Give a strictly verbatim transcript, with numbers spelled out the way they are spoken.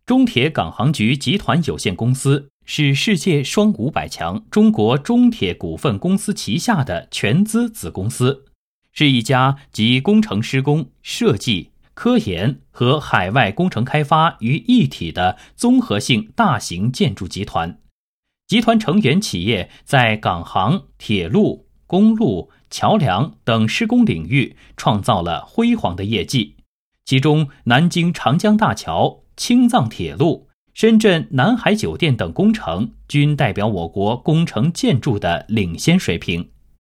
中铁港航局集团有限公司是世界双五百强中国中铁股份公司旗下的全资子公司，是一家集工程施工、设计、科研和海外工程开发于一体的综合性大型建筑集团。集团成员企业在港航、铁路、公路、桥梁等施工领域创造了辉煌的业绩，其中南京长江大桥、青藏铁路、深圳南海酒店等工程均代表我国工程建筑的领先水平。